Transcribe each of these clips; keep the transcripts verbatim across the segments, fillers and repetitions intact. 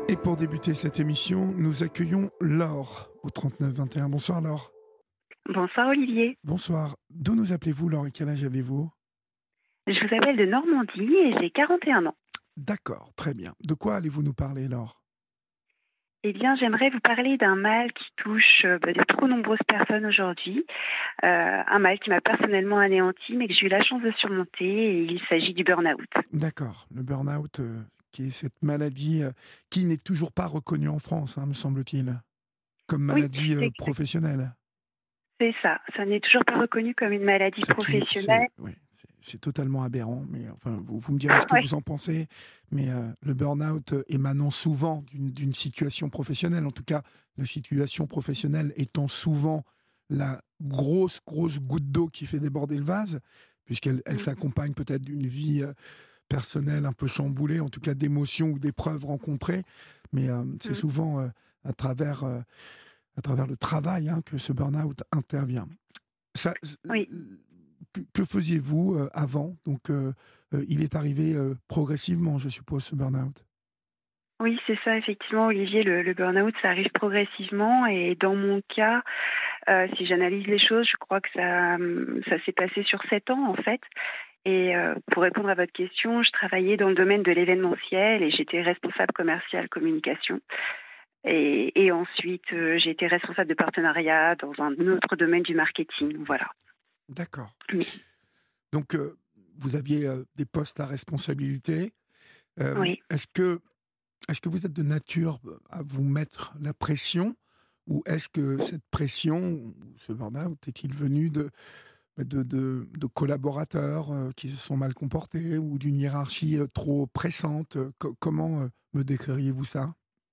Et pour débuter cette émission, nous accueillons Laure au trente-neuf vingt et un. Bonsoir Laure. Bonsoir Olivier. Bonsoir. D'où nous appelez-vous Laure et quel âge avez-vous? Je vous appelle de Normandie et j'ai quarante et un ans. D'accord, très bien. De quoi allez-vous nous parler Laure? Eh bien, j'aimerais vous parler d'un mal qui touche euh, bah, de trop nombreuses personnes aujourd'hui. Euh, un mal qui m'a personnellement anéanti, mais que j'ai eu la chance de surmonter, et il s'agit du burn-out. D'accord, le burn-out, euh, qui est cette maladie euh, qui n'est toujours pas reconnue en France, hein, me semble-t-il, comme Oui, maladie c'est euh, exact- professionnelle. c'est ça. Ça n'est toujours pas reconnu comme une maladie Ce qui est, professionnelle. c'est, oui, c'est, c'est totalement aberrant, mais enfin, vous, vous me direz ce que Oui, vous en pensez, mais euh, le burn-out euh, émanant souvent d'une, d'une situation professionnelle, en tout cas, la situation professionnelle étant souvent la grosse, grosse goutte d'eau qui fait déborder le vase, puisqu'elle elle s'accompagne peut-être d'une vie euh, personnelle un peu chamboulée, en tout cas d'émotions ou d'épreuves rencontrées, mais euh, c'est souvent euh, à travers, euh, à travers le travail hein, que ce burn-out intervient. Ça, oui. euh, que, que faisiez-vous euh, avant? Donc, euh, euh, il est arrivé euh, progressivement, je suppose, ce burn-out. Oui, c'est ça, effectivement, Olivier, le, le burn-out, ça arrive progressivement. Et dans mon cas, euh, si j'analyse les choses, je crois que ça, hum, ça s'est passé sur sept ans, en fait. Et euh, pour répondre à votre question, je travaillais dans le domaine de l'événementiel et j'étais responsable commercial communication. Et, et ensuite, euh, j'ai été responsable de partenariat dans un autre domaine du marketing. Voilà. D'accord. Mais- Donc, euh, vous aviez euh, des postes à responsabilité. Euh, oui. est-ce que, est-ce que vous êtes de nature à vous mettre la pression ou est-ce que cette pression, ce burn-out, est-il venu de, de, de, de collaborateurs euh, qui se sont mal comportés ou d'une hiérarchie euh, trop pressante? Co- comment euh, me décririez-vous ça?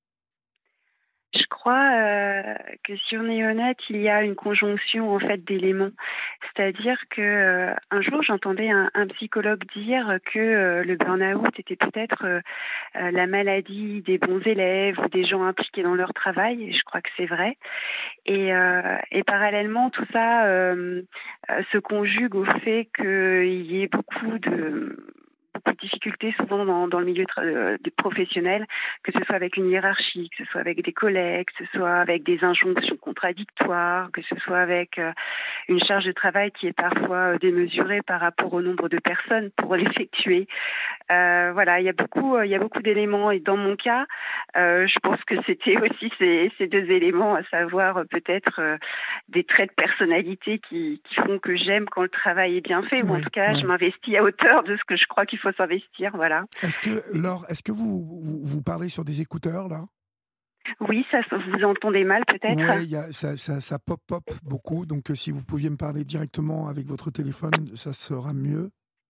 Je crois euh, que si on est honnête, il y a une conjonction en fait d'éléments. C'est-à-dire que euh, un jour j'entendais un, un psychologue dire que euh, le burn-out était peut-être euh, euh, la maladie des bons élèves ou des gens impliqués dans leur travail. Et je crois que c'est vrai. Et, euh, et parallèlement, tout ça euh, euh, se conjugue au fait qu'il y ait beaucoup de beaucoup de difficultés souvent dans, dans le milieu tra- euh, des professionnels, que ce soit avec une hiérarchie, que ce soit avec des collègues, que ce soit avec des injonctions contradictoires, que ce soit avec euh, une charge de travail qui est parfois euh, démesurée par rapport au nombre de personnes pour l'effectuer. Euh, voilà, il y a beaucoup, il y a beaucoup d'éléments. Et dans mon cas, euh, je pense que c'était aussi ces, ces deux éléments, à savoir euh, peut-être euh, des traits de personnalité qui, qui font que j'aime quand le travail est bien fait, ou en Oui, tout cas, je oui. m'investis à hauteur de ce que je crois qu'il faut s'investir. Voilà. Est-ce que, Laure, est-ce que vous, vous, vous parlez sur des écouteurs, là? Oui, ça, vous entendez mal peut-être. Oui, ça, ça, ça pop-pop beaucoup, donc euh, si vous pouviez me parler directement avec votre téléphone, ça sera mieux.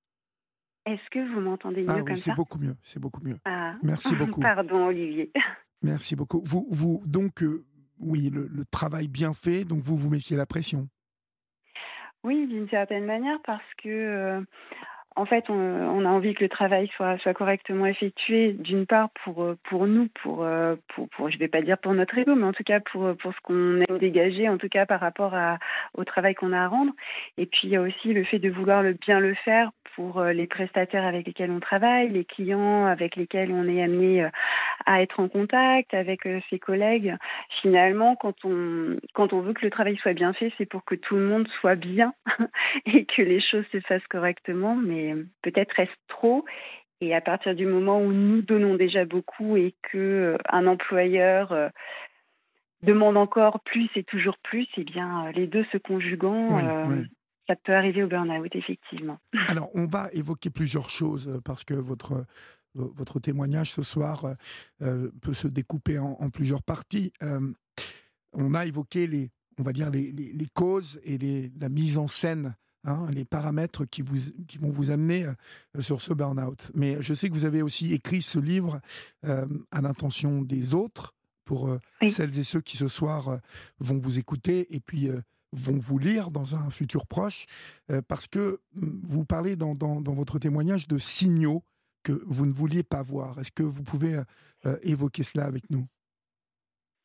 Est-ce que vous m'entendez Ah mieux oui, comme c'est ça? beaucoup mieux, c'est beaucoup mieux. Ah, Merci beaucoup, pardon, Olivier. merci beaucoup. Vous, vous donc, euh, oui, le, le travail bien fait, donc vous vous mettiez la pression. Oui, d'une certaine manière, parce que euh, en fait, on, on a envie que le travail soit, soit correctement effectué, d'une part pour, euh, pour nous, pour, euh, pour, pour, je ne vais pas dire pour notre ego, mais en tout cas pour, pour ce qu'on aime dégager, en tout cas par rapport à, au travail qu'on a à rendre. Et puis il y a aussi le fait de vouloir le bien le faire pour euh, les prestataires avec lesquels on travaille, les clients avec lesquels on est amené euh, à être en contact, avec euh, ses collègues. Finalement, quand on, quand on veut que le travail soit bien fait, c'est pour que tout le monde soit bien et que les choses se fassent correctement, mais peut-être est-ce trop. Et à partir du moment où nous donnons déjà beaucoup et que euh, un employeur euh, demande encore plus et toujours plus, eh bien, euh, les deux se conjuguant, Oui, euh, oui. ça peut arriver au burn-out, effectivement. Alors, on va évoquer plusieurs choses euh, parce que votre, euh, votre témoignage ce soir euh, euh, peut se découper en, en plusieurs parties. Euh, on a évoqué les, on va dire les, les, les causes et les, la mise en scène, hein, les paramètres qui, vous, qui vont vous amener euh, sur ce burn-out. Mais je sais que vous avez aussi écrit ce livre euh, à l'intention des autres, pour euh, Oui. celles et ceux qui ce soir euh, vont vous écouter et puis euh, vont vous lire dans un futur proche, euh, parce que mm, vous parlez dans, dans, dans votre témoignage de signaux que vous ne vouliez pas voir. Est-ce que vous pouvez euh, euh, évoquer cela avec nous?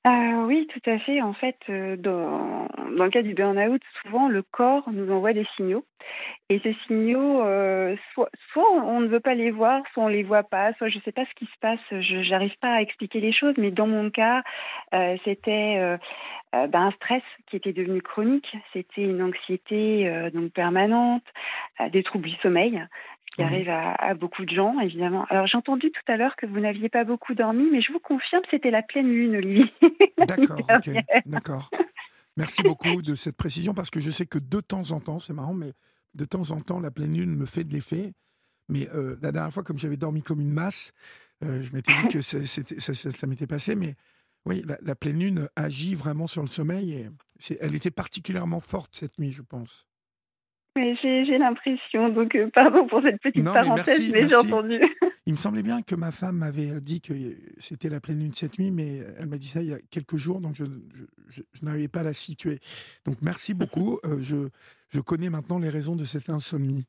Ah oui, tout à fait. En fait, heu, dans dans le cas du burn-out, souvent le corps nous envoie des signaux et ces signaux, heu, soit soit on on ne veut pas les voir, soit on les voit pas, soit je ne sais pas ce qui se passe, je j'arrive pas à expliquer les choses. Mais dans mon cas, heu, c'était, heu heu, ben, un stress qui était devenu chronique. C'était une anxiété, heu, donc permanente, heu, des troubles du sommeil, ce qui Oui, arrive à à beaucoup de gens évidemment. Alors j'ai entendu tout à l'heure que vous n'aviez pas beaucoup dormi, mais je vous confirme, c'était la pleine lune, Olivier, l'année d'accord, ok, dernière. d'accord. Merci beaucoup de cette précision parce que je sais que de temps en temps, c'est marrant, mais de temps en temps, la pleine lune me fait de l'effet. Mais euh, la dernière fois, comme j'avais dormi comme une masse, euh, je m'étais dit que c'est- c'était- ça, ça- ça m'était passé. Mais oui, la, la pleine lune agit vraiment sur le sommeil et c'est- elle était particulièrement forte cette nuit, je pense. Mais j'ai j'ai l'impression, donc heu, pardon pour cette petite Non, mais parenthèse, merci, mais j'ai merci. entendu. Il me semblait bien que ma femme m'avait dit que c'était la pleine lune cette nuit, mais elle m'a dit ça il y a quelques jours, donc je, je- je- je n'arrivais pas à la situer. Donc merci beaucoup. Euh, je, je connais maintenant les raisons de cette insomnie.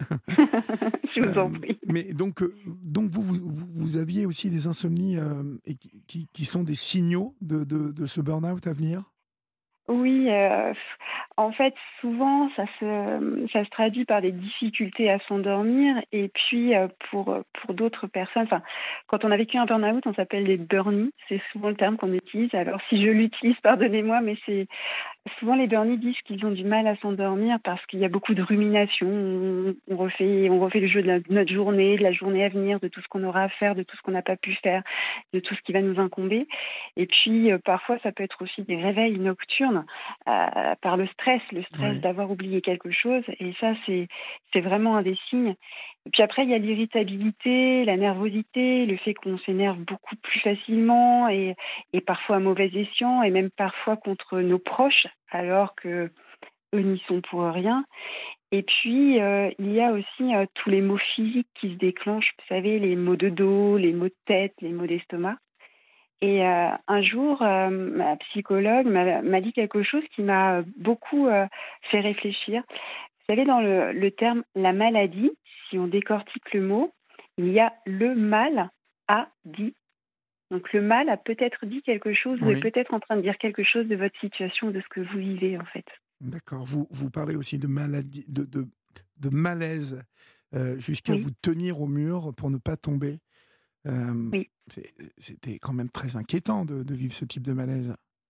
Je vous en Euh, prie. mais donc, euh, donc vous, vous, vous- vous aviez aussi des insomnies euh, et qui, qui- qui sont des signaux de, de, de ce burn-out à venir? Oui, heu, en fait, souvent, ça se ça se traduit par des difficultés à s'endormir et puis, heu, pour, heu, pour d'autres personnes, enfin, quand on a vécu un burn-out, on s'appelle des burnies, c'est souvent le terme qu'on utilise. Alors si je l'utilise, pardonnez-moi, mais c'est souvent les burnies disent qu'ils ont du mal à s'endormir parce qu'il y a beaucoup de rumination. On on refait on refait le jeu de la de notre journée, de la journée à venir, de tout ce qu'on aura à faire, de tout ce qu'on n'a pas pu faire, de tout ce qui va nous incomber et puis, heu, parfois ça peut être aussi des réveils nocturnes, heu, par le stress, le stress Oui, d'avoir oublié quelque chose et ça c'est c'est vraiment un des signes. Et puis après il y a l'irritabilité, la nervosité, le fait qu'on s'énerve beaucoup plus facilement et et parfois à mauvais escient et même parfois contre nos proches, alors qu'eux n'y sont pour rien. Et puis, heu, il y a aussi, heu, tous les maux physiques qui se déclenchent. Vous savez, les maux de dos, les maux de tête, les maux d'estomac. Et heu, un jour, hem, ma psychologue m'a m'a dit quelque chose qui m'a, beaucoup, heu, fait réfléchir. Vous savez, dans le le terme «la maladie», si on décortique le mot, il y a «le mal a dit». Donc le mal a peut-être dit quelque chose, vous êtes oui, peut-être en train de dire quelque chose de votre situation, de ce que vous vivez, en fait. d'accord. Vous, vous parlez aussi de maladie, de, de, de malaise euh, jusqu'à Oui, vous tenir au mur pour ne pas tomber. Euh, oui. c'est- C'était quand même très inquiétant de, de vivre ce type de malaise.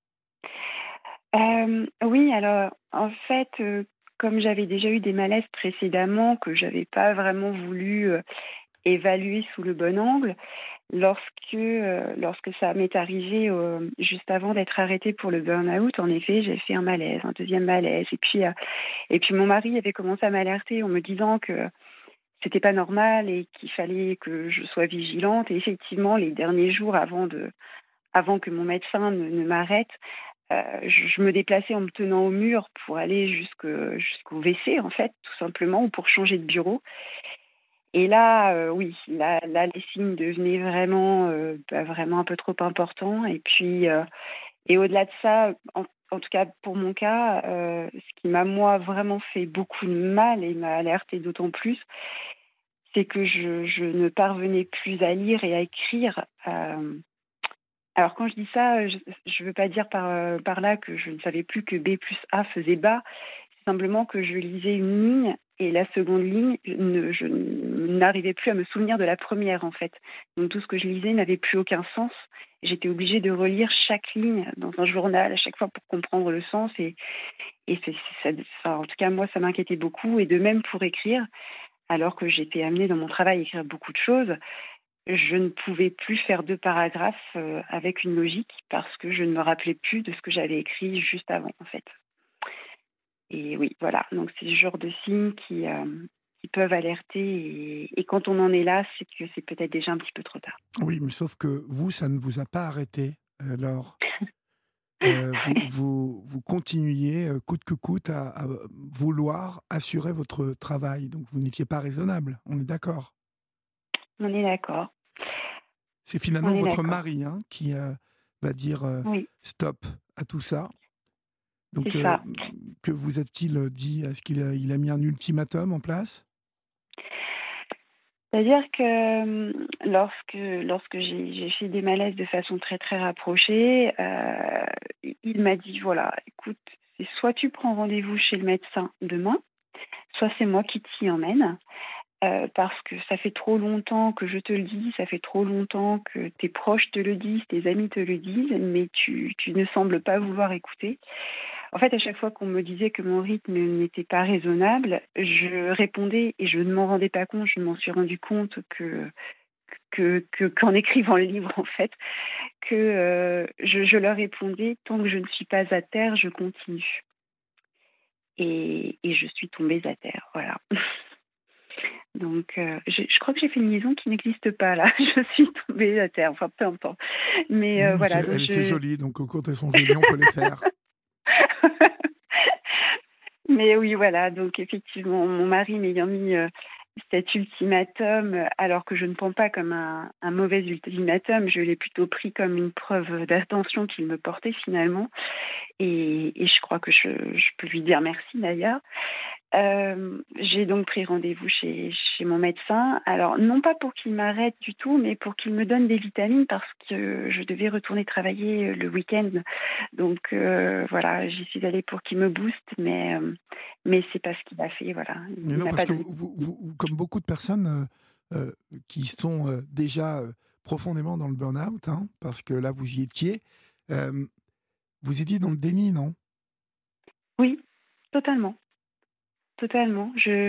Hem, oui, alors, en fait, heu, comme j'avais déjà eu des malaises précédemment que j'avais pas vraiment voulu, heu, évaluer sous le bon angle, lorsque, heu, lorsque ça m'est arrivé, heu, juste avant d'être arrêtée pour le burn-out, en effet, j'ai fait un malaise, un deuxième malaise et puis, heu et puis mon mari avait commencé à m'alerter en me disant que c'était pas normal et qu'il fallait que je sois vigilante et effectivement, les derniers jours avant de avant que mon médecin ne ne m'arrête, heu, je je me déplaçais en me tenant au mur pour aller jusque jusqu'au W C, en fait, tout simplement, ou pour changer de bureau et là, heu, oui, là là, les signes devenaient vraiment, heu, bah, vraiment un peu trop importants et puis, heu et au-delà de ça, en en tout cas pour mon cas, heu, ce qui m'a, moi, vraiment fait beaucoup de mal et m'a alertée d'autant plus, c'est que je je ne parvenais plus à lire et à écrire, hem, alors quand je dis ça, je je veux pas dire par, heu, par là que je ne savais plus que B plus A faisait bas. C'est simplement que je lisais une ligne et la seconde ligne, je ne je n'arrivais plus à me souvenir de la première en fait. Donc tout ce que je lisais n'avait plus aucun sens. J'étais obligée de relire chaque ligne dans un journal à chaque fois pour comprendre le sens et et c'est c'est ça enfin, en tout cas moi ça m'inquiétait beaucoup et de même pour écrire, alors que j'étais amenée dans mon travail à écrire beaucoup de choses. Je ne pouvais plus faire deux paragraphes, heu, avec une logique parce que je ne me rappelais plus de ce que j'avais écrit juste avant, en fait. Et oui, voilà, donc c'est ce genre de signes qui, hem, qui peuvent alerter et et quand on en est là, c'est que c'est peut-être déjà un petit peu trop tard. Oui, mais sauf que vous, ça ne vous a pas arrêté. Alors, euh, vous, vous, vous continuiez euh, coûte que coûte à, à vouloir assurer votre travail. Donc, vous n'étiez pas raisonnable. On est d'accord. On est d'accord, C'est on finalement est votre d'accord. mari hein, qui euh, va dire euh, Oui, stop à tout ça. c'est Donc, euh, ça. que vous a-t-il dit? Est-ce qu'il a, il a mis un ultimatum en place? C'est-à-dire que hum, lorsque, lorsque j'ai, j'ai fait des malaises de façon très très rapprochée, euh, il m'a dit, voilà, écoute, c'est soit tu prends rendez-vous chez le médecin demain, soit c'est moi qui t'y emmène. Euh, parce que ça fait trop longtemps que je te le dis, ça fait trop longtemps que tes proches te le disent, tes amis te le disent, mais tu, tu ne sembles pas vouloir écouter. En fait, à chaque fois qu'on me disait que mon rythme n'était pas raisonnable, je répondais et je ne m'en rendais pas compte, je m'en suis rendu compte que, que, que- qu'en écrivant le livre, en fait, que euh, je, je leur répondais, tant que je ne suis pas à terre, je continue. Et, et je suis tombée à terre, voilà. Donc, euh, je, je crois que j'ai fait une liaison qui n'existe pas là. Je suis tombée à terre, enfin peu importe. Mais euh, Mmh, voilà, c'est- donc elle était je. jolie, donc euh, quand elles sont jolies, on peut les faire. Mais oui, voilà. Donc effectivement, mon mari m'ayant mis euh, cet ultimatum, euh, alors que je ne prends pas comme un, un mauvais ultimatum, je l'ai plutôt pris comme une preuve d'attention qu'il me portait finalement. Et, et je crois que je, je peux lui dire merci d'ailleurs. Euh, j'ai donc pris rendez-vous chez, chez mon médecin. Alors, non pas pour qu'il m'arrête du tout, mais pour qu'il me donne des vitamines parce que je devais retourner travailler le week-end. Donc, euh, voilà, j'y suis allée pour qu'il me booste, mais, euh, mais c'est pas ce qu'il a fait. Voilà, Mais il non, m'a parce pas que donné. vous, vous- vous- comme beaucoup de personnes euh, euh, qui sont euh, déjà euh, profondément dans le burn-out, hein, parce que là, vous y étiez, euh, vous étiez dans le déni, non? Oui, totalement, totalement. Je,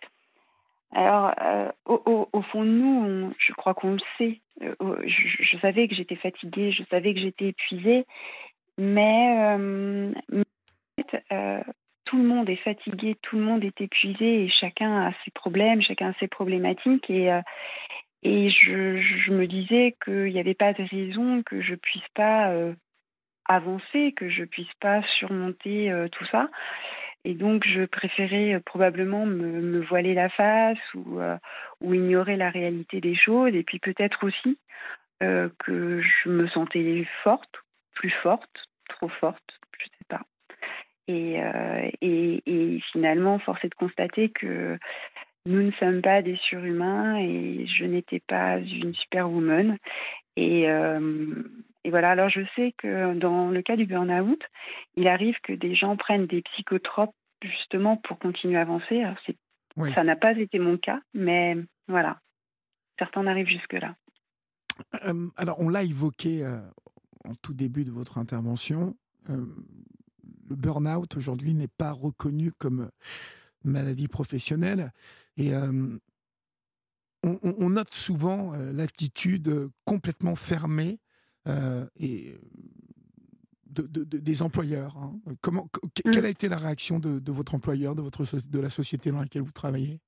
alors, euh, au, au- au fond de nous, on- je crois qu'on le sait. Euh, je, je savais que j'étais fatiguée, je savais que j'étais épuisée, mais euh, fait, euh, tout le monde est fatigué, tout le monde est épuisé et chacun a ses problèmes, chacun a ses problématiques. Et, euh, et je, je me disais qu'il n'y avait pas de raison que je puisse pas euh, avancer, que je puisse pas surmonter euh, tout ça. Et donc, je préférais euh, probablement me, me voiler la face ou, euh, ou ignorer la réalité des choses. Et puis peut-être aussi euh, que je me sentais forte, plus forte, trop forte, je sais pas. Et, euh, et, et finalement, force est de constater que nous ne sommes pas des surhumains et je n'étais pas une superwoman. Et, euh, et voilà, alors je sais que dans le cas du burn-out, il arrive que des gens prennent des psychotropes justement pour continuer à avancer. Alors c'est, Oui. ça n'a pas été mon cas, mais voilà, certains en arrivent jusque-là. Euh, alors, on l'a évoqué euh, en tout début de votre intervention. euh, le burn-out aujourd'hui n'est pas reconnu comme maladie professionnelle. Et euh, on, on- on note souvent euh, l'attitude euh, complètement fermée euh, et de, de- de- des employeurs, hein. Comment, que- quelle Mm. a été la réaction de, de votre employeur, de, votre, soci- de la société dans laquelle vous travaillez?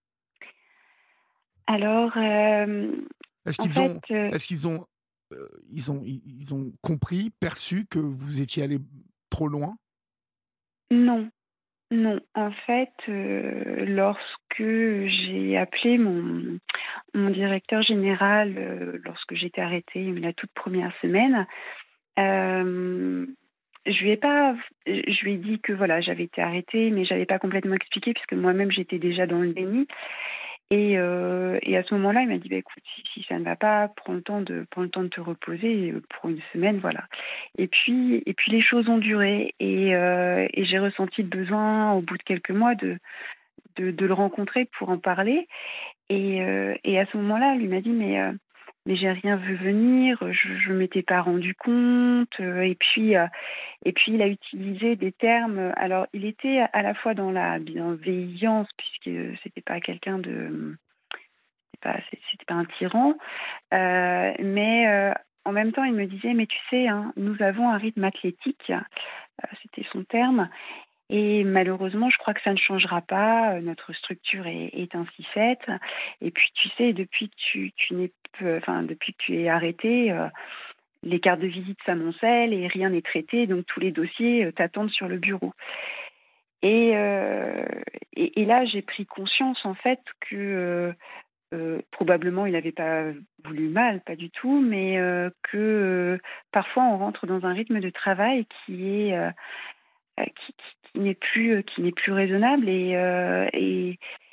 Alors, euh, Est-ce en qu'ils fait, ont, euh, est-ce qu'ils ont, euh, ils ont, ils ils ont compris, perçu que vous étiez allé trop loin? non. Non, en fait, euh, lorsque j'ai appelé mon, mon directeur général, euh, lorsque j'étais arrêtée la toute première semaine, euh, je lui ai pas, je lui ai dit que voilà, j'avais été arrêtée, mais j'avais pas complètement expliqué puisque moi-même j'étais déjà dans le déni. Et, euh, et à ce moment-là, il m'a dit, bah, écoute, si, si ça ne va pas, prends le temps de, prends le temps de te reposer euh, pour une semaine, voilà. Et puis, et puis les choses ont duré et, euh, et j'ai ressenti le besoin, au bout de quelques mois, de, de, de le rencontrer pour en parler. Et, euh, et à ce moment-là, il m'a dit, mais, euh, mais j'ai rien vu venir, je ne m'étais pas rendu compte. euh, Et puis, euh, et puis, il a utilisé des termes. Alors, il était à la fois dans la bienveillance, puisque c'était pas quelqu'un de c'était pas, c'était pas un tyran, euh, mais euh, en même temps, il me disait, mais tu sais, hein, nous avons un rythme athlétique, euh, c'était son terme, et malheureusement, je crois que ça ne changera pas. euh, Notre structure est, est ainsi faite. Et puis, tu sais, depuis que tu, tu n'es, enfin, depuis que tu es arrêté, euh, les cartes de visite s'amoncellent et rien n'est traité, donc tous les dossiers euh, t'attendent sur le bureau. Et, euh, et, et là, j'ai pris conscience en fait que euh, euh, probablement il n'avait pas voulu mal, pas du tout, mais euh, que euh, parfois on rentre dans un rythme de travail qui est euh, qui, qui- qui n'est plus qui n'est plus raisonnable et, euh, et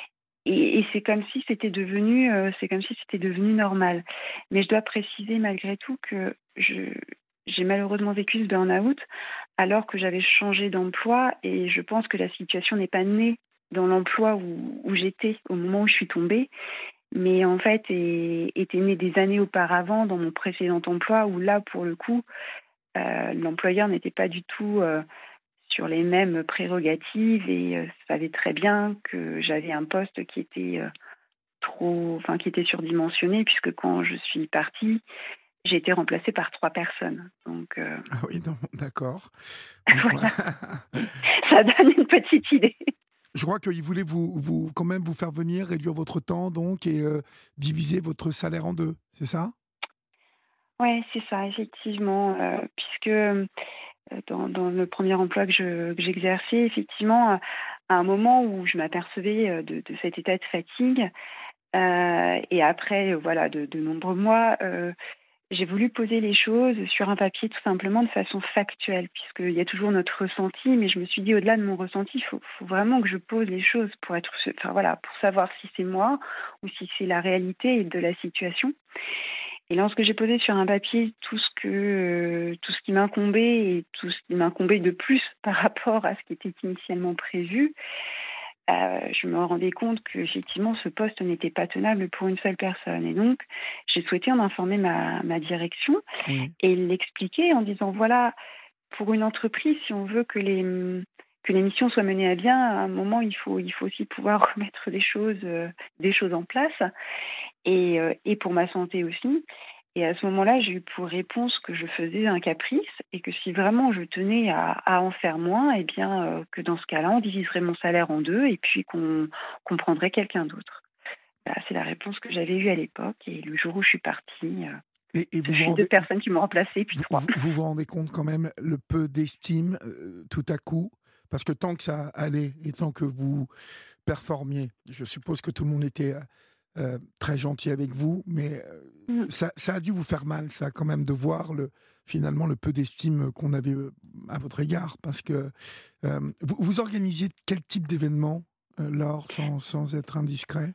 et, et c'est comme si c'était devenu, euh, c'est comme si c'était devenu normal. Mais je dois préciser malgré tout que je, j'ai malheureusement vécu ce burn-out alors que j'avais changé d'emploi et je pense que la situation n'est pas née dans l'emploi où, où j'étais au moment où je suis tombée, mais en fait est- était née des années auparavant dans mon précédent emploi où là, pour le coup, euh, l'employeur n'était pas du tout euh, sur les mêmes prérogatives et euh, savait très bien que j'avais un poste qui était euh, trop, enfin qui était surdimensionné puisque quand je suis partie, j'ai été remplacée par trois personnes. Donc euh, Ah oui, non, d'accord. voilà, ça donne une petite idée. Je crois qu'il voulait vous, vous, quand même vous faire venir, réduire votre temps donc et euh, diviser votre salaire en deux, c'est ça? Ouais, c'est ça, effectivement, euh, puisque euh, dans, dans le premier emploi que je, que j'exerçais, effectivement, à à un moment où je m'apercevais euh, de, de cet état de fatigue, euh, et après, euh, voilà, de, de nombreux mois, euh, j'ai voulu poser les choses sur un papier tout simplement de façon factuelle, puisqu'il y a toujours notre ressenti, mais je me suis dit, au-delà de mon ressenti, il faut, faut vraiment que je pose les choses pour être, enfin voilà, pour savoir si c'est moi ou si c'est la réalité de la situation. Et lorsque j'ai posé sur un papier tout ce que euh, tout ce qui m'incombait et tout ce qui m'incombait de plus par rapport à ce qui était initialement prévu, euh, je me rendais compte que effectivement ce poste n'était pas tenable pour une seule personne. Et donc j'ai souhaité en informer ma, ma direction Oui. et l'expliquer en disant voilà, pour une entreprise, si on veut que les que les missions soient menées à bien, à un moment il faut il faut aussi pouvoir remettre des choses euh, des choses en place et, euh, et pour ma santé aussi. Et à ce moment-là, j'ai eu pour réponse que je faisais un caprice et que si vraiment je tenais à, à en faire moins, eh bien, euh, que dans ce cas-là, on diviserait mon salaire en deux et puis qu'on qu'on prendrait quelqu'un d'autre. Voilà, c'est la réponse que j'avais eue à l'époque. Et le jour où je suis partie, euh, Et, et ce vous, vous fut deux rendez, personnes qui m'ont remplacée, puis vous, trois. vous, vous vous rendez compte quand même le peu d'estime euh, tout à coup, parce que tant que ça allait et tant que vous performiez, je suppose que tout le monde était euh, euh, très gentil avec vous, mais euh, Mm. ça, ça a dû vous faire mal, ça, quand même, de voir le, finalement le peu d'estime qu'on avait euh, à votre égard, parce que euh, vous, vous organisiez quel type d'événement, euh, Laure, sans, sans être indiscret?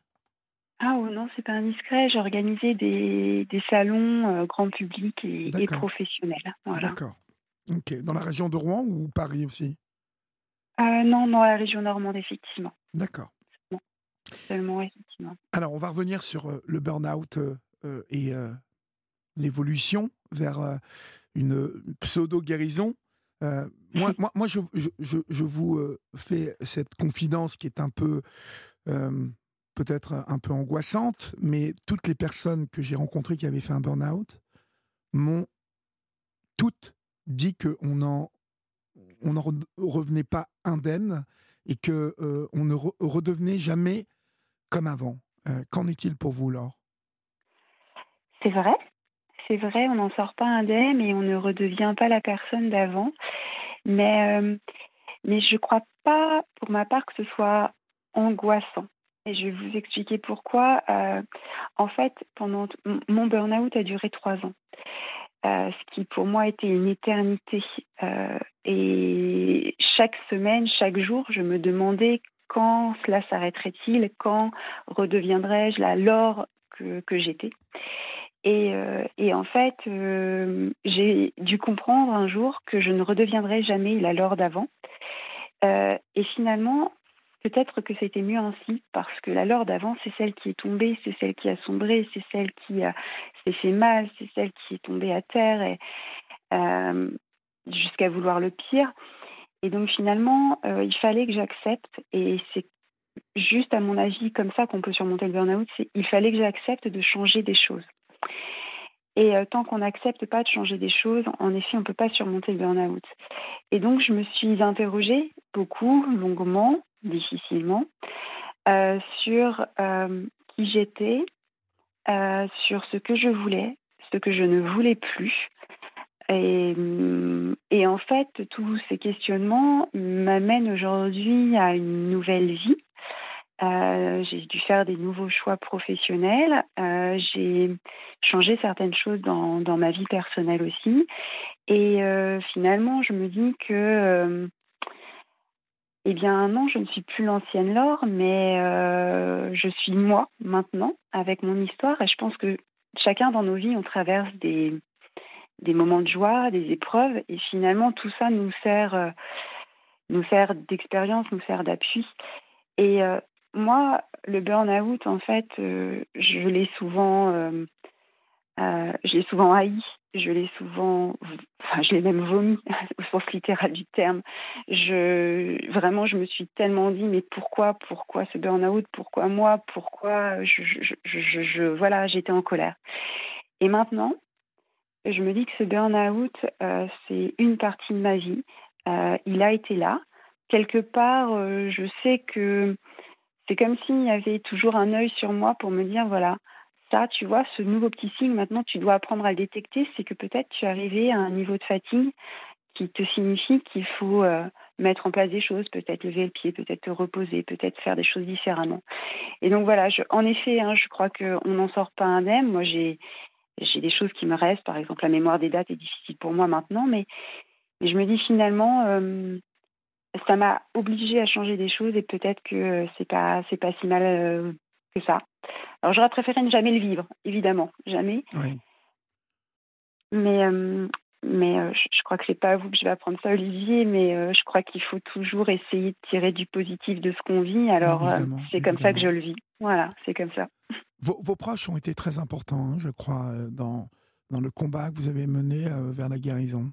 Ah oh non, c'est pas indiscret. J'ai organisé des, des salons euh, grand public et, et D'accord, professionnels. Voilà. d'accord. Ok. Dans la région de Rouen ou Paris aussi? Euh, non, dans la région normande, effectivement. D'accord. Non, seulement, effectivement. Alors, on va revenir sur euh, le burn-out euh, euh, et euh, l'évolution vers euh, une pseudo-guérison. Euh, moi, moi, moi je, je, je, je vous euh, fais cette confidence qui est un peu, euh, peut-être un peu angoissante, mais toutes les personnes que j'ai rencontrées qui avaient fait un burn-out m'ont toutes dit qu'on n'en on en re- revenait pas indemne et que euh, on ne re- redevenait jamais comme avant. Euh, qu'en est-il pour vous, Laure? C'est vrai, c'est vrai, on n'en sort pas indemne et on ne redevient pas la personne d'avant. Mais, euh, mais je ne crois pas, pour ma part, que ce soit angoissant. Et je vais vous expliquer pourquoi. Euh, en fait, pendant t- m- mon burn-out a duré trois ans, euh, ce qui pour moi était une éternité. Euh, et chaque semaine, chaque jour, je me demandais quand cela s'arrêterait-il, quand redeviendrais-je la Laure que, que j'étais. Et, euh, et en fait, euh, j'ai dû comprendre un jour que je ne redeviendrai jamais la Laure d'avant. Euh, et finalement, peut-être que c'était mieux ainsi, parce que la Laure d'avant, c'est celle qui est tombée, c'est celle qui a sombré, c'est celle qui a, s'est fait mal, c'est celle qui est tombée à terre et, euh, jusqu'à vouloir le pire. Et donc finalement, euh, il fallait que j'accepte, et c'est juste à mon avis comme ça qu'on peut surmonter le burn-out, c'est il fallait que j'accepte de changer des choses. Et euh, tant qu'on n'accepte pas de changer des choses, en effet, on ne peut pas surmonter le burn-out. Et donc, je me suis interrogée beaucoup, longuement, difficilement, euh, sur euh, qui j'étais, euh, sur ce que je voulais, ce que je ne voulais plus. Et, hum, et en fait, tous ces questionnements m'amènent aujourd'hui à une nouvelle vie. Euh, j'ai dû faire des nouveaux choix professionnels. Euh, j'ai changé certaines choses dans, dans ma vie personnelle aussi. Et euh, finalement, je me dis que euh, Eh bien non, je ne suis plus l'ancienne Laure, mais heu, je suis moi, maintenant, avec mon histoire et je pense que chacun dans nos vies, on traverse des des moments de joie, des épreuves et finalement tout ça nous sert, heu, nous sert d'expérience, nous sert d'appui et heu, moi, le burn-out, en fait, heu, je l'ai souvent, hem, heu, je l'ai souvent haï, je l'ai souvent v enfin, je l'ai même vomi au sens littéral du terme. Je vraiment, je me suis tellement dit: «Mais pourquoi? Pourquoi ce burn-out? Pourquoi moi? Pourquoi?» je je je je je je voilà, j'étais en colère et maintenant, je me dis que ce burn-out, heu, c'est une partie de ma vie. Heu, il a été là. Quelque part, heu, je sais que c'est comme s'il y avait toujours un œil sur moi pour me dire: «Voilà, ça, tu vois, ce nouveau petit signe, maintenant tu dois apprendre à le détecter. C'est que peut-être tu es arrivé à un niveau de fatigue qui te signifie qu'il faut, heu, mettre en place des choses, peut-être lever le pied, peut-être te reposer, peut-être faire des choses différemment» et donc voilà, je en effet, hein, je crois qu'on n'en sort pas indemne. Moi, j'ai j'ai des choses qui me restent, par exemple, la mémoire des dates est difficile pour moi maintenant, mais mais je me dis finalement, hem, ça m'a obligée à changer des choses et peut-être que, heu, c'est pas c'est pas si mal, heu, que ça. Alors j'aurais préféré ne jamais le vivre, évidemment, jamais, Oui. mais hem, mais heu, je je crois que c'est pas à vous que je vais apprendre ça, Olivier, mais heu, je crois qu'il faut toujours essayer de tirer du positif de ce qu'on vit. Alors, heu, Évidemment, c'est comme ça que je évidemment. le vis. Voilà, c'est comme ça. Vos, vos proches ont été très importants, hein, je crois, euh, dans, dans le combat que vous avez mené euh, vers la guérison.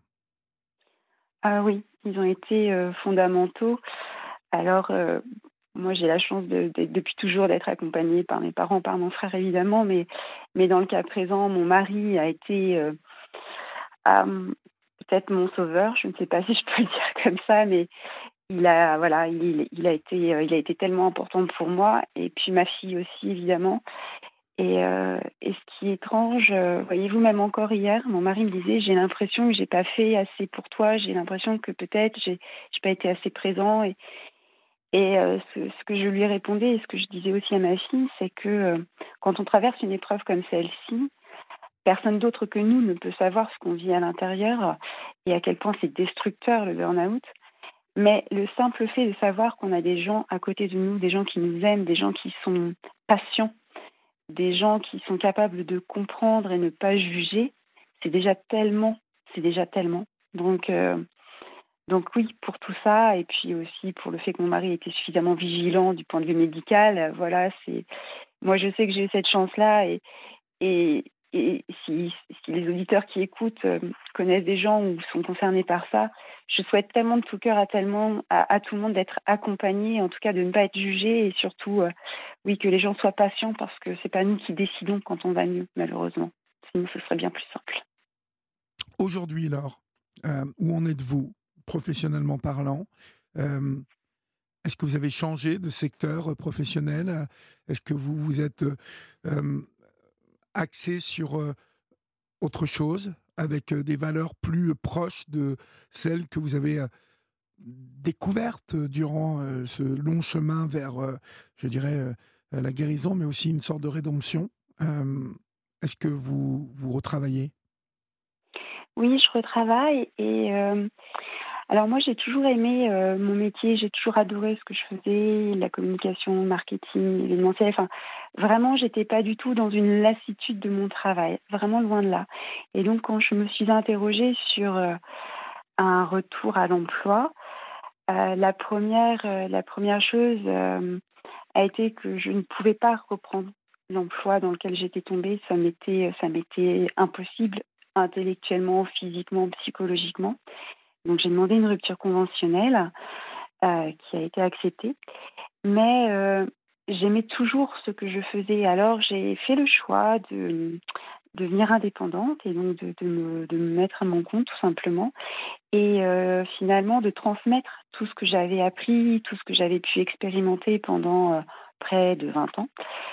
Ah oui, ils ont été, heu, fondamentaux. Alors, heu, moi, j'ai la chance de d'être depuis toujours d'être accompagnée par mes parents, par mon frère évidemment, mais mais dans le cas présent, mon mari a été, heu, hem, peut-être mon sauveur, je ne sais pas si je peux le dire comme ça, mais il a voilà, il il a été, heu, il a été tellement important pour moi et puis ma fille aussi évidemment et heu et ce qui est étrange, heu, voyez-vous, même encore hier, mon mari me disait: «J'ai l'impression que j'ai pas fait assez pour toi, j'ai l'impression que peut-être j'ai j'ai pas été assez présent» et Et heu, ce ce que je lui répondais et ce que je disais aussi à ma fille, c'est que, heu, quand on traverse une épreuve comme celle-ci, personne d'autre que nous ne peut savoir ce qu'on vit à l'intérieur et à quel point c'est destructeur le burn-out. Mais le simple fait de savoir qu'on a des gens à côté de nous, des gens qui nous aiment, des gens qui sont patients, des gens qui sont capables de comprendre et ne pas juger, c'est déjà tellement, c'est déjà tellement. Donc heu donc oui, pour tout ça et puis aussi pour le fait que mon mari était suffisamment vigilant du point de vue médical, heu, voilà, c'est moi je sais que j'ai eu cette chance-là et et et si si les auditeurs qui écoutent, hem, connaissent des gens ou sont concernés par ça, je souhaite tellement de tout cœur à tellement à à tout le monde d'être accompagné, en tout cas de ne pas être jugé et surtout, heu, oui, que les gens soient patients parce que c'est pas nous qui décidons quand on va mieux, malheureusement. Sinon ce serait bien plus simple. Aujourd'hui, Laure, euh, où en êtes-vous, professionnellement parlant? Euh, Est-ce que vous avez changé de secteur euh, professionnel? Est-ce que vous vous êtes euh, euh, axé sur euh, autre chose, avec euh, des valeurs plus proches de celles que vous avez euh, découvertes durant euh, ce long chemin vers, euh, je dirais, euh, la guérison, mais aussi une sorte de rédemption? Euh, Est-ce que vous vous retravaillez? Oui, je retravaille et hem alors moi, j'ai toujours aimé, heu, mon métier, j'ai toujours adoré ce que je faisais, la communication, le marketing, l'événementiel, enfin, vraiment, j'étais pas du tout dans une lassitude de mon travail, vraiment loin de là. Et donc quand je me suis interrogée sur, heu, un retour à l'emploi, heu, la première, re la première chose, hem, a été que je ne pouvais pas reprendre l'emploi dans lequel j'étais tombée. Ça m'était, ça m'était impossible intellectuellement, physiquement, psychologiquement. Donc j'ai demandé une rupture conventionnelle, heu, qui a été acceptée. Mais, heu, j'aimais toujours ce que je faisais. Alors j'ai fait le choix de devenir indépendante et donc de de me de me mettre à mon compte tout simplement et heu, finalement de transmettre tout ce que j'avais appris, tout ce que j'avais pu expérimenter pendant, heu, près de vingt ans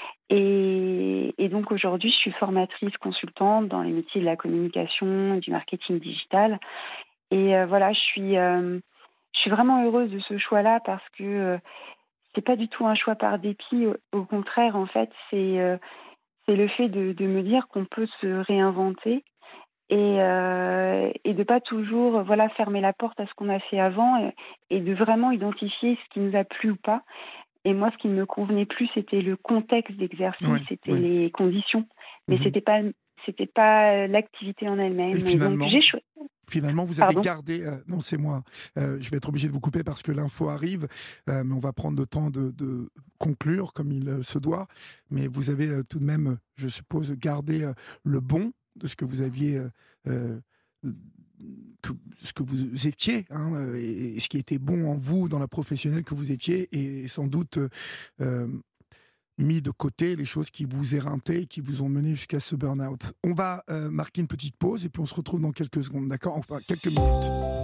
et et donc aujourd'hui, je suis formatrice consultante dans les métiers de la communication, du marketing digital et heu, voilà, je suis, hem, je suis vraiment heureuse de ce choix-là parce que, heu, c'est pas du tout un choix par dépit, au au contraire, en fait, c'est, heu, c'est le fait de de me dire qu'on peut se réinventer et heu euh, et de pas toujours, euh, voilà, fermer la porte à ce qu'on a fait avant et, et de vraiment identifier ce qui nous a plu ou pas. Et moi, ce qui ne me convenait plus, c'était le contexte d'exercice, Oui, c'était oui. les conditions, mais Mhm. c'était pas c'était pas l'activité en Et elle-même. Et donc finalement, j'ai choisi. Finalement, vous avez Pardon. gardé. Euh, non, c'est moi. Euh, je vais être obligé de vous couper parce que l'info arrive, euh, mais on va prendre le temps de, de conclure comme il euh, se doit. Mais vous avez euh, tout de même, euh, je suppose, gardé euh, le bon de ce que vous aviez, euh, euh, que, ce que vous étiez, hein, euh, et, et ce qui était bon en vous, dans la professionnelle que vous étiez, et sans doute euh, euh, mis de côté les choses qui vous éreintaient et qui vous ont mené jusqu'à ce burn-out. On va euh, marquer une petite pause et puis on se retrouve dans quelques secondes, d'accord? Enfin, quelques minutes.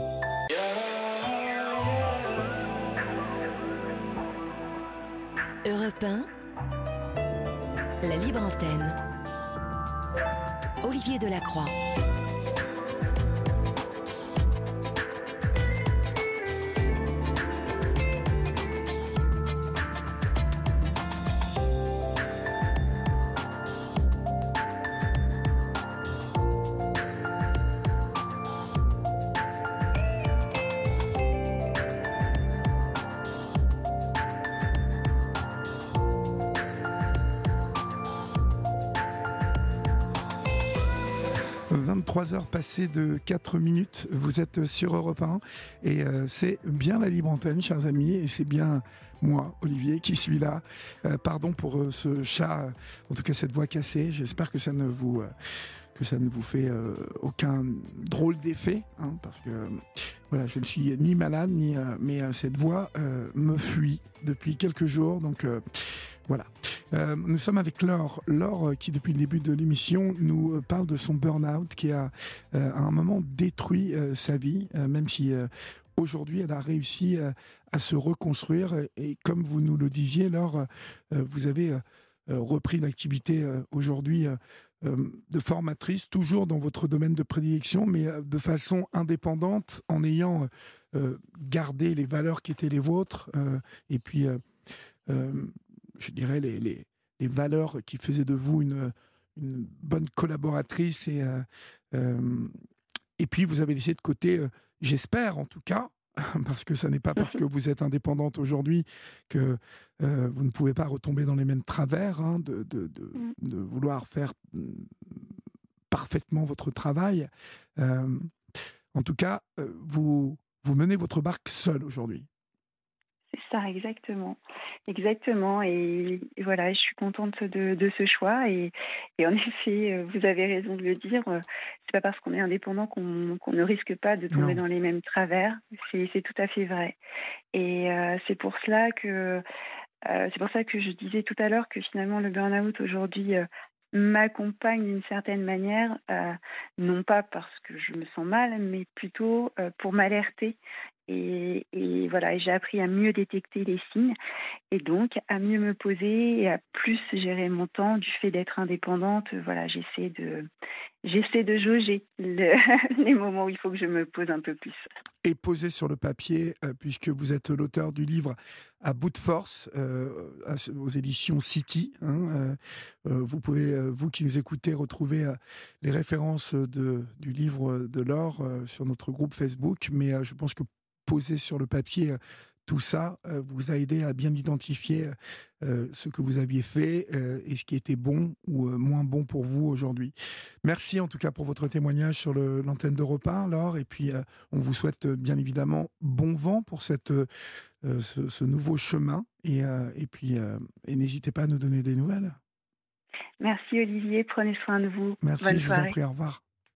Europe un, la libre antenne. Olivier Delacroix. vingt-trois heures passées de quatre minutes, vous êtes sur Europe un et euh, c'est bien la libre antenne, chers amis, et c'est bien moi, Olivier, qui suis là. Euh, pardon pour euh, ce chat, euh, en tout cas cette voix cassée. J'espère que ça ne vous, euh, que ça ne vous fait euh, aucun drôle d'effet, hein, parce que euh, voilà, je ne suis ni malade, ni, euh, mais euh, cette voix euh, me fuit depuis quelques jours, donc euh, voilà. Euh, nous sommes avec Laure. Laure euh, qui, depuis le début de l'émission, nous euh, parle de son burn-out qui a, euh, à un moment, détruit euh, sa vie, euh, même si euh, aujourd'hui, elle a réussi euh, à se reconstruire. Et comme vous nous le disiez, Laure, euh, vous avez euh, repris l'activité euh, aujourd'hui euh, euh, de formatrice, toujours dans votre domaine de prédilection, mais euh, de façon indépendante, en ayant euh, gardé les valeurs qui étaient les vôtres, euh, et puis... Euh, euh, je dirais, les, les, les valeurs qui faisaient de vous une, une bonne collaboratrice. Et, euh, euh, et puis, vous avez laissé de côté, euh, j'espère en tout cas, parce que ce n'est pas parce que vous êtes indépendante aujourd'hui que euh, vous ne pouvez pas retomber dans les mêmes travers, hein, de, de, de, Mm. de vouloir faire parfaitement votre travail. Euh, en tout cas, euh, vous, vous menez votre barque seule aujourd'hui. C'est ça, exactement. Exactement. Et, et voilà, je suis contente de, de ce choix. Et, et en effet, euh, vous avez raison de le dire. euh, C'est pas parce qu'on est indépendant qu'on qu'on ne risque pas de tomber Non. dans les mêmes travers. C'est c'est tout à fait vrai. Et euh, c'est pour cela que euh, c'est pour ça que je disais tout à l'heure que finalement le burn-out aujourd'hui euh, m'accompagne d'une certaine manière, euh, non pas parce que je me sens mal, mais plutôt euh, pour m'alerter. Et, et voilà, et j'ai appris à mieux détecter les signes et donc à mieux me poser et à plus gérer mon temps du fait d'être indépendante. Voilà, j'essaie de j'essaie de jauger le- les moments où il faut que je me pose un peu plus. Et posé sur le papier, euh, puisque vous êtes l'auteur du livre À bout de force, euh, à- aux éditions City. Hein, euh, euh, vous pouvez, euh, vous qui nous écoutez, retrouver euh, les références de, du livre de Laure euh, sur notre groupe Facebook. Mais euh, je pense que poser sur le papier euh, tout ça euh, vous a aidé à bien identifier euh, ce que vous aviez fait euh, et ce qui était bon ou euh, moins bon pour vous aujourd'hui. Merci en tout cas pour votre témoignage sur le- l'antenne d'Europe un, Laure. Et puis, euh, on vous souhaite euh, bien évidemment bon vent pour cette, euh, ce, ce nouveau chemin. Et, euh, et puis, euh, et n'hésitez pas à nous donner des nouvelles. Merci Olivier, prenez soin de vous. Merci, Bonne je vous en soirée. prie, au revoir.